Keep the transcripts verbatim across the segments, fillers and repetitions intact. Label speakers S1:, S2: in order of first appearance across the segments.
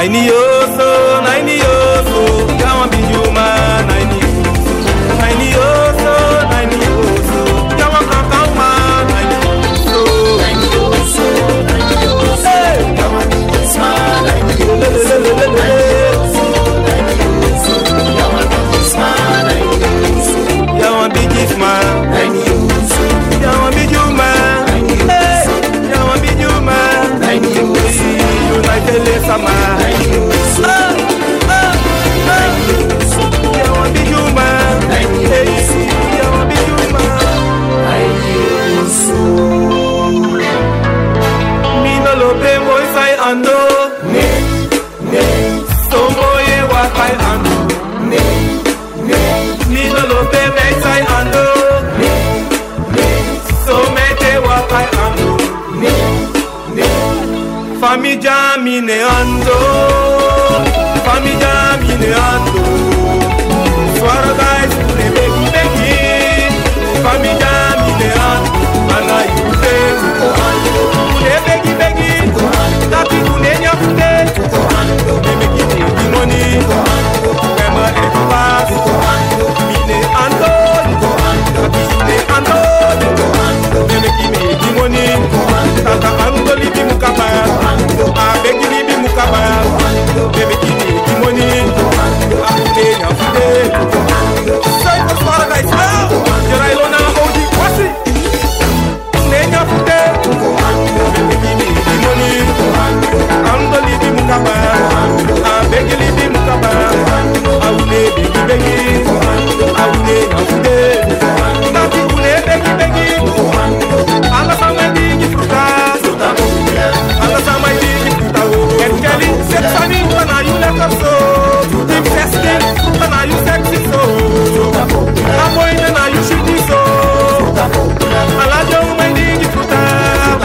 S1: Naini yoso, naini yoso, yawa bijuma, naini yoso, naini yoso, naini yoso, yawa kakauma, naini yoso, naini yoso, naini yoso, yawa bijuma, naini yoso, naini yoso, naini yoso, yawa bijuma, naini yoso, yawa bijuma, naini yoso, yawa bijuma, naini yoso, yawa bijuma, naini yoso, United Sama. Famiglia mine ando, famiglia mine ando, suara guys ne begi begi, famiglia mine ando, ana yute ko ando, ne begi begi, tapi ne nyafute, ne begi ni money, kema e pass, mine ando, tapi ne ando, ne begi ni money, tata ando li bi mukaba. Begini bi mukaba, begini bi moni, ande nyafude. Sai ko swara guys now, jara ilona odi kwasi. Ne nyafude, begini bi moni, ando li bi mukaba, begini bi mukaba, aule bi begi, aule nyafude. Nati ule begi begi, ala sama di fruta, ala sama di Cette famille, on a eu la corso, deep testing, on a eu sexy so, la boy, on a eu shitty so, a la young man, you put up.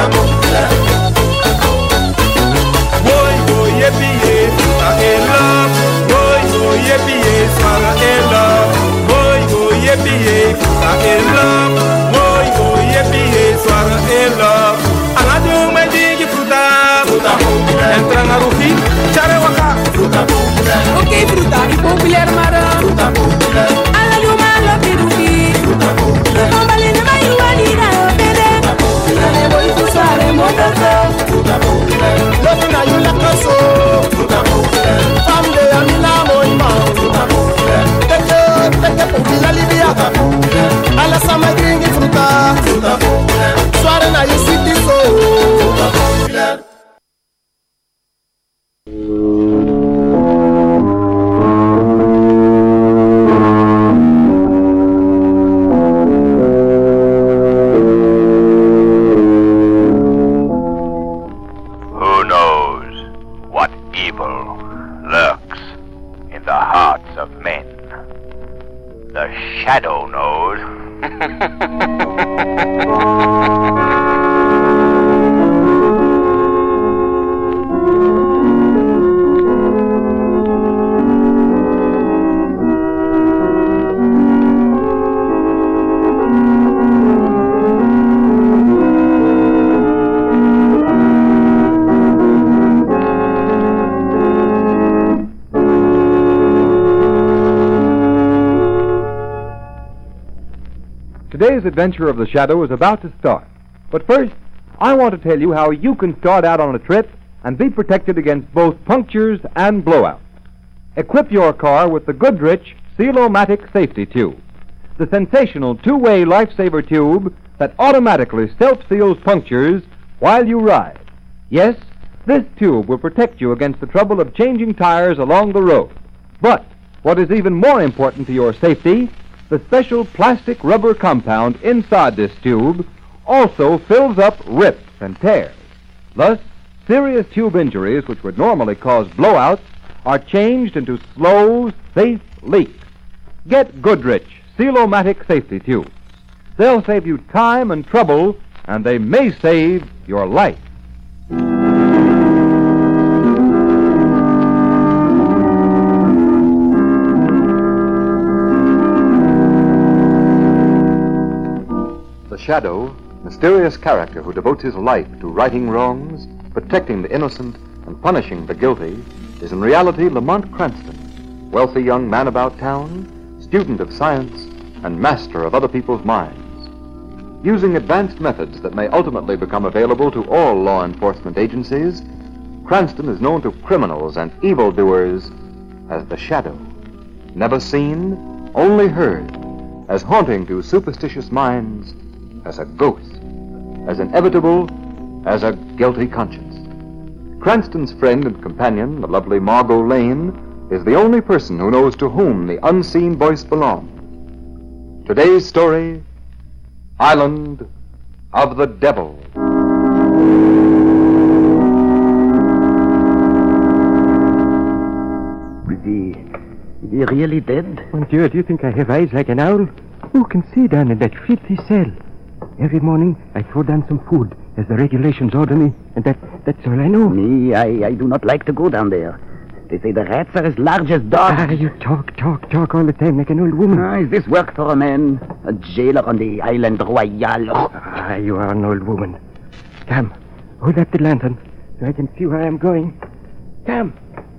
S1: Boy, boy, yippee, I love, boy, boy, yippee, I love, boy, boy, yippee, I love, boy, boy, yippee, I love, a la young man, you put up. Entra na rufi, chare waka. Fruta popular. Ok, fruta e popular mara. Fruta popular. Ala do malo pirufi. Fruta popular. Combali ne mai wani na bebe. Fruta popular. Ne boy kusare motazo. Fruta popular. Lobi na yula kaso. Fruta popular. Famde amina moima. Fruta popular. Teke teke popila libia. Fruta popular. Ala sama gringi fruta. Fruta popular. Soare na you city so. Fruta popular.
S2: Shadow knows.
S3: Today's adventure of the Shadow is about to start. But first, I want to tell you how you can start out on a trip and be protected against both punctures and blowouts. Equip your car with the Goodrich Seal-O-Matic Safety Tube, the sensational two-way lifesaver tube that automatically self-seals punctures while you ride. Yes, this tube will protect you against the trouble of changing tires along the road. But what is even more important to your safety, the special plastic rubber compound inside this tube also fills up rips and tears. Thus, serious tube injuries which would normally cause blowouts are changed into slow, safe leaks. Get Goodrich Seal-O-Matic Safety Tubes. They'll save you time and trouble, and they may save your life. The Shadow, mysterious character who devotes his life to righting wrongs, protecting the innocent, and punishing the guilty, is in reality Lamont Cranston, wealthy young man about town, student of science, and master of other people's minds. Using advanced methods that may ultimately become available to all law enforcement agencies, Cranston is known to criminals and evildoers as the Shadow. Never seen, only heard, as haunting to superstitious minds as a ghost, as inevitable as a guilty conscience. Cranston's friend and companion, the lovely Margot Lane, is the only person who knows to whom the unseen voice belonged. Today's story, Island of the Devil.
S4: Is he, is he really dead?
S5: Mon Dieu, do you think I have eyes like an owl? Who can see down in that filthy cell? Every morning I throw down some food, as the regulations order me, and that, that's all I know.
S4: Me, I, I do not like to go down there. They say the rats are as large as dogs.
S5: Ah, you talk, talk, talk all the time like an old woman.
S4: Ah, is this work for a man? A jailer on the Island Royale. Oh.
S5: Ah, you are an old woman. Come, hold up the lantern so I can see where I'm going. Come.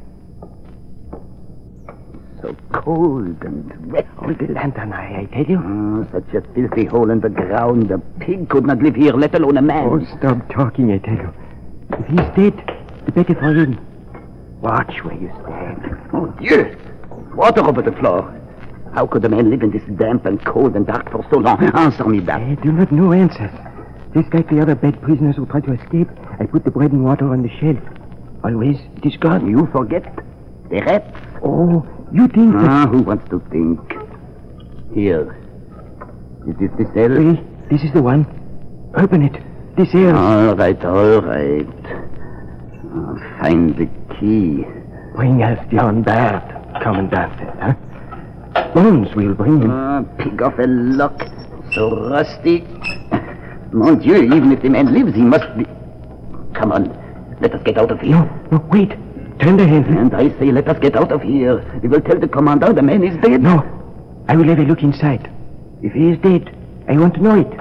S4: So cold and wet.
S5: Hold the lantern, I, I tell you.
S4: Oh, such a filthy hole in the ground. A pig could not live here, let alone a man.
S5: Oh, stop talking, I tell you. If he's dead, the better for him. Watch where you stand.
S4: Oh, Dieu! Water over the floor. How could a man live in this damp and cold and dark for so long? Answer me that.
S5: I do not know answers. Just like the other bad prisoners who try to escape, I put the bread and water on the shelf. Always, it is gone.
S4: You forget. The rats.
S5: Oh, you think that...
S4: Ah, who wants to think? Here. Is this the cell?
S5: Well, this is the one. Open it. This here.
S4: All right, all right. Oh, find the key.
S5: Bring us John Bart, Commandant, huh? Bones will bring him.
S4: Ah, pig off a lock. So rusty. Mon Dieu, even if the man lives, he must be... Come on, let us get out of here.
S5: No, no, wait. Turn the handle.
S4: And I say, let us get out of here. We will tell the commander the man is dead.
S5: No, I will have a look inside. If he is dead, I want to know it.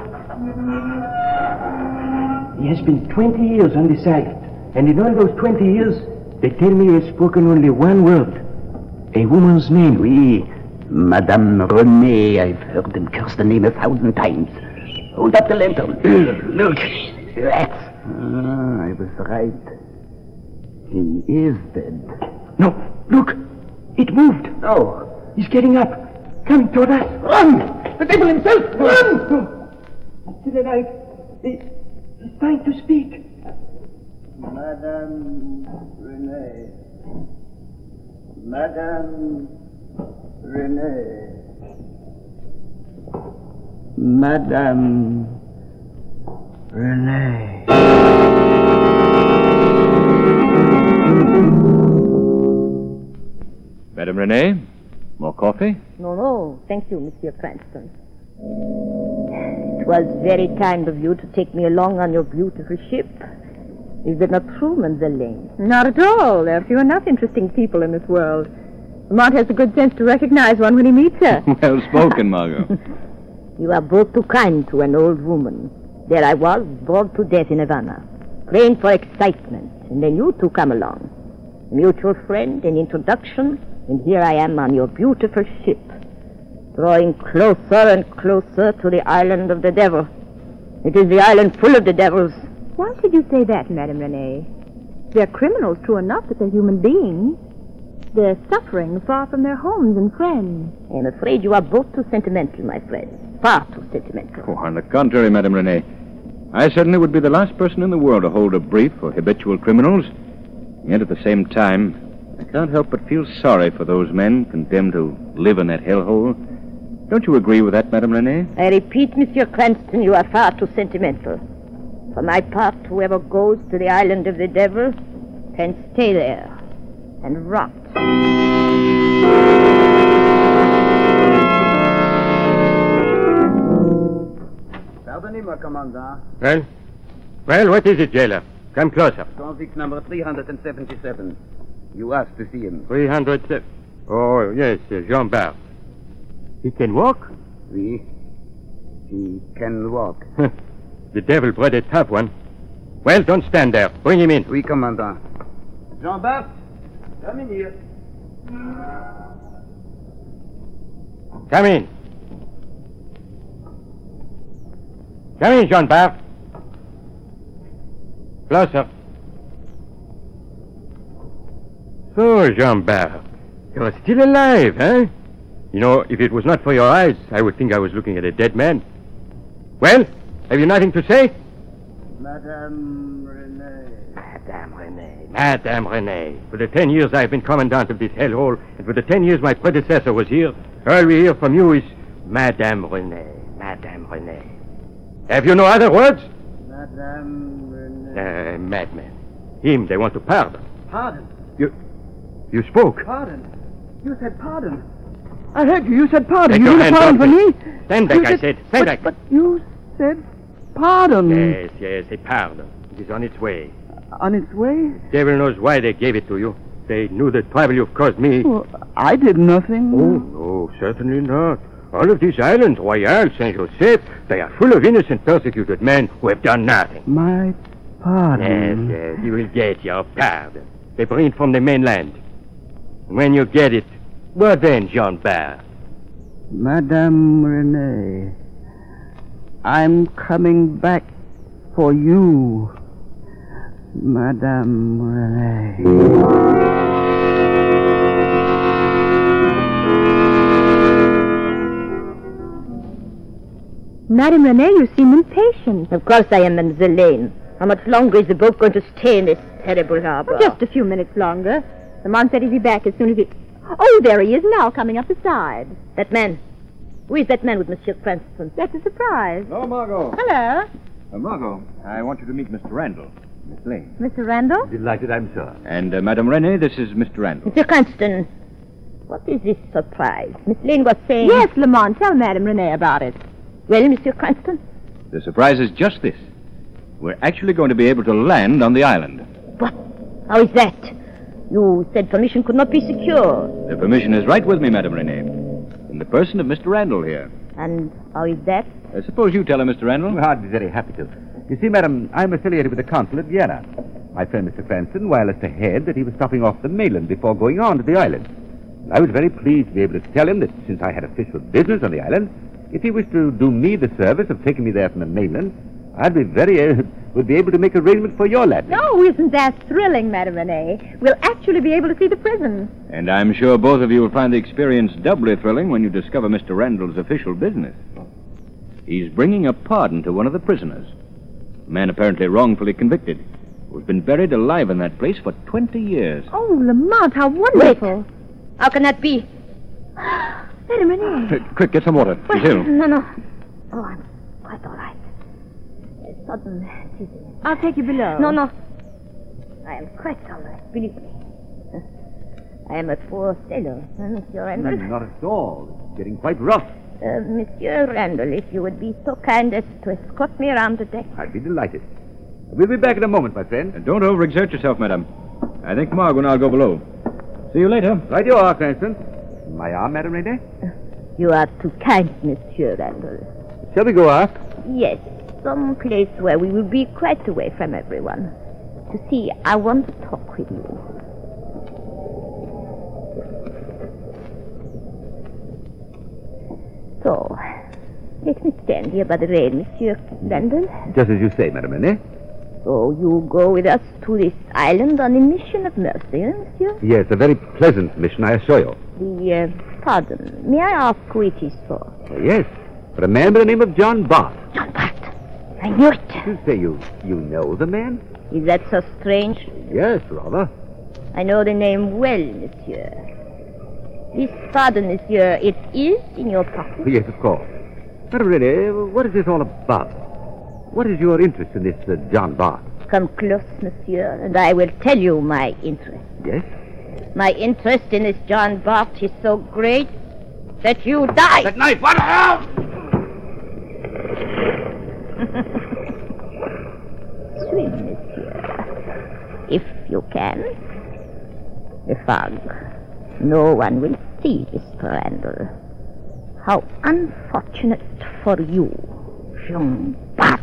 S5: He has been twenty years on this island. And in all those twenty years, they tell me he has spoken only one word. A woman's name.
S4: Oui, Madame Renée. I've heard him curse the name a thousand times. Hold up the lantern. Look, rats. Ah, I was right. He is dead.
S5: No, look. It moved.
S4: Oh.
S5: He's getting up. Coming toward us.
S4: Run! The devil himself! Run!
S5: No. He's still alive. He, he's trying to speak.
S4: Madame Renée. Madame Renée. Madame Renée.
S6: Madame Renée, more coffee?
S7: No, no. Thank you, Monsieur Cranston. It was very kind of you to take me along on your beautiful ship. Is it not true, Mademoiselle Lane?
S8: Not at all. There are few enough interesting people in this world. Lamont has the good sense to recognize one when he meets her.
S6: Well spoken, Margot.
S7: You are both too kind to an old woman. There I was, bored to death in Havana, praying for excitement, and then you two come along. A mutual friend, an introduction, and here I am on your beautiful ship, drawing closer and closer to the island of the devil. It is the island full of the devils.
S8: Why should you say that, Madame Renée? They're criminals, true enough, but they're human beings. They're suffering far from their homes and friends.
S7: I am afraid you are both too sentimental, my friends. Far too sentimental.
S6: Oh, on the contrary, Madame Renée. I certainly would be the last person in the world to hold a brief for habitual criminals. Yet at the same time, I can't help but feel sorry for those men condemned to live in that hellhole. Don't you agree with that, Madame Renée?
S7: I repeat, Monsieur Cranston, you are far too sentimental. For my part, whoever goes to the island of the devil can stay there and rot.
S4: Pardonnez-moi, Commandant.
S5: Well? Well, what is it, jailer? Come closer.
S4: Convict number three hundred seventy-seven. You asked to see him.
S5: three hundred seven. Oh, yes, uh, Jean Bart. He can walk?
S4: Oui. He can walk.
S5: The devil bred a tough one. Well, don't stand there. Bring him in.
S4: Oui, Commandant. Jean Bart?
S3: Come in here.
S5: Come in. Come in, Jean Bart. Closer. So, Jean Bart, you're still alive, huh? You know, if it was not for your eyes, I would think I was looking at a dead man. Well, have you nothing to say?
S4: Madame Renee.
S5: Madame Renee. Madame Renee. For the ten years I've been commandant of this hellhole, and for the ten years my predecessor was here, all we hear from you is Madame Renee. Madame Renee. Have you no other words?
S4: Madame Renee.
S5: Uh, madman. Him they want to pardon.
S4: Pardon?
S5: You... You spoke.
S4: Pardon? You said pardon. I heard you. You said pardon.
S5: Take
S4: you
S5: your
S4: need
S5: hands
S4: pardon
S5: off
S4: for
S5: me.
S4: me?
S5: Stand back,
S4: You
S5: I said. Stand
S4: but,
S5: back.
S4: But you said pardon.
S5: Yes, yes, a pardon. It is on its way.
S4: On its way?
S5: Devil knows why they gave it to you. They knew the trouble you've caused me.
S4: Well, I did nothing.
S5: Oh, no, certainly not. All of these islands, Royal, Saint Joseph, they are full of innocent, persecuted men who have done nothing.
S4: My pardon.
S5: Yes, yes, you will get your pardon. They bring it from the mainland. When you get it, what then, Jean Bart?
S4: Madame Renee, I'm coming back for you. Madame Renee.
S8: Madame Renee, you seem impatient.
S7: Of course I am, Mademoiselle Lane. How much longer is the boat going to stay in this terrible harbor?
S8: Just a few minutes longer. The man said he'd be back as soon as he... Oh, there he is now, coming up the side.
S7: That man. Who is that man with Monsieur Cranston?
S8: That's a surprise.
S6: Hello, Margot.
S8: Hello.
S6: Uh, Margot, I want you to meet Mister Randall. Miss Lane.
S8: Mister Randall?
S3: Delighted, I'm sure.
S6: And uh, Madame Renee, this is Mister Randall.
S7: Monsieur Cranston, what is this surprise? Miss Lane was saying...
S8: Yes, Lamont, tell Madame Renee about it.
S7: Well, Monsieur Cranston?
S6: The surprise is just this. We're actually going to be able to land on the island.
S7: What? How is that? You said permission could not be secured.
S6: The permission is right with me, Madame Renee. In the person of Mister Randall here.
S7: And how is that?
S6: Uh, suppose you tell her, Mister Randall.
S9: I'd be very happy to. You see, madam, I'm affiliated with the consul at Vienna. My friend Mister Cranston wirelessed ahead that he was stopping off the mainland before going on to the island. I was very pleased to be able to tell him that since I had official business on the island, if he wished to do me the service of taking me there from the mainland, I'd be very, uh, would be able to make arrangements for your landing.
S8: Oh, isn't that thrilling, Madame Renee? We'll actually be able to see the prison.
S6: And I'm sure both of you will find the experience doubly thrilling when you discover Mister Randall's official business. He's bringing a pardon to one of the prisoners. A man apparently wrongfully convicted, who's been buried alive in that place for twenty years.
S8: Oh, Lamont, how wonderful.
S7: Wait. How can that be?
S8: Madame Renee.
S6: Uh, quick, get some water. He's
S7: Well,
S6: ill.
S7: no, no. Oh, I'm quite all right. A sudden dizziness.
S8: I'll take you below.
S7: No, no. I am quite all right, believe me. I am a poor sailor, huh, Monsieur Randall.
S9: Mm, not at all. It's getting quite rough.
S7: Uh, Monsieur Randall, if you would be so kind as to escort me around the deck.
S9: I'd be delighted. We'll be back in a moment, my friend.
S6: And don't overexert yourself, madam. I think Margot and I'll go below. See you later.
S9: Right you are, Cranston. My arm, Madame Renee?
S7: You are too kind, Monsieur Randall.
S9: Shall we go aft?
S7: Yes, some place where we will be quite away from everyone. You see, I want to talk with you. So, let me stand here by the rail, Monsieur Randall.
S9: Just as you say, Madame Renee.
S7: So you go with us to this island on a mission of mercy, eh, Monsieur?
S9: Yes, a very pleasant mission, I assure you.
S7: The, uh, pardon, may I ask who it is for?
S9: Oh, yes, for a man by the name of John Bart.
S7: John Bart. I knew it.
S9: You say you, you know the man?
S7: Is that so strange?
S9: Yes, rather.
S7: I know the name well, Monsieur. This pardon, Monsieur, it is in your pocket.
S9: Yes, of course. Madame Renee, what is this all about? What is your interest in this uh, John Bart?
S7: Come close, Monsieur, and I will tell you my interest.
S9: Yes?
S7: My interest in this John Bart is so great that you die.
S9: That knife, what the hell?
S7: Swim, Monsieur, if you can. The fog. No one will see Mister Randall. How unfortunate for you, Jean Bart.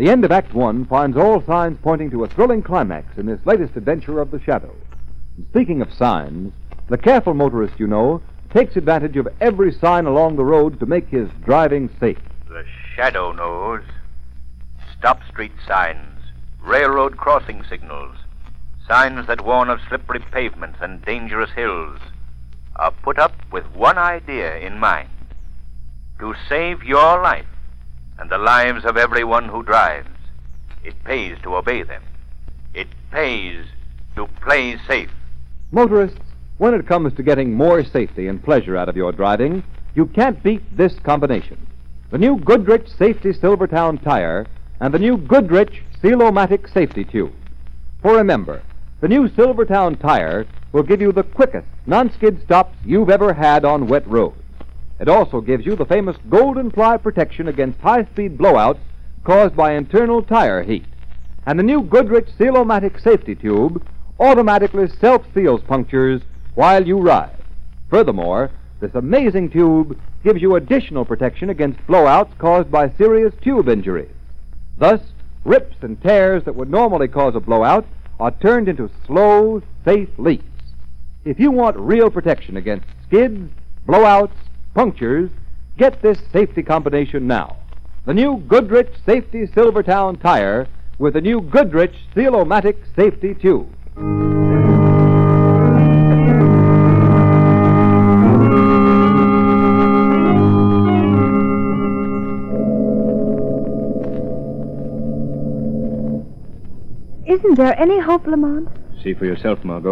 S3: The end of Act One finds all signs pointing to a thrilling climax in this latest adventure of the Shadow. And speaking of signs, the careful motorist, you know, takes advantage of every sign along the road to make his driving safe.
S2: The Shadow knows. Stop street signs, railroad crossing signals, signs that warn of slippery pavements and dangerous hills are put up with one idea in mind: to save your life and the lives of everyone who drives. It pays to obey them. It pays to play safe.
S3: Motorists, when it comes to getting more safety and pleasure out of your driving, you can't beat this combination: the new Goodrich Safety Silvertown tire and the new Goodrich Seal-O-Matic safety tube. For remember, the new Silvertown tire will give you the quickest non-skid stops you've ever had on wet roads. It also gives you the famous Golden Ply protection against high-speed blowouts caused by internal tire heat. And the new Goodrich Seal-O-Matic safety tube automatically self-seals punctures while you ride. Furthermore, this amazing tube gives you additional protection against blowouts caused by serious tube injuries. Thus, rips and tears that would normally cause a blowout are turned into slow, safe leaks. If you want real protection against skids, blowouts, punctures, get this safety combination now: the new Goodrich Safety Silvertown tire with the new Goodrich Seal-O-Matic safety tube.
S8: Isn't there any hope, Lamont?
S6: See for yourself, Margot.